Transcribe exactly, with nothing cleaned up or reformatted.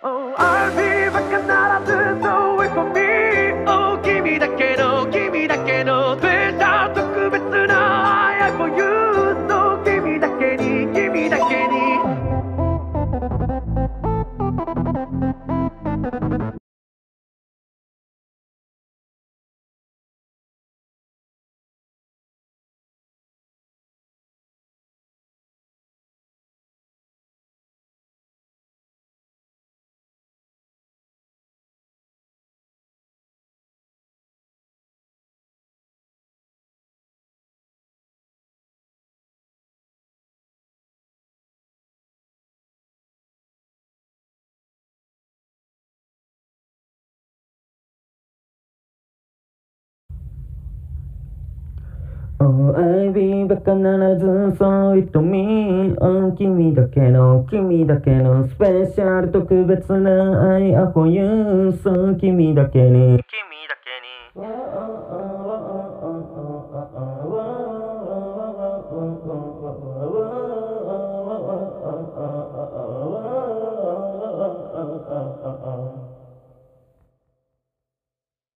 Oh, I'll be back another so wait for me. Oh, 君だけの君だけのスペシャル特別な愛 for you. So 君だけに君だけに。 Oh, I'll be back 必ずそう言っとみ Oh, 君だけの君だけのスペシャル特別な愛 I for you So 君だけに君だけ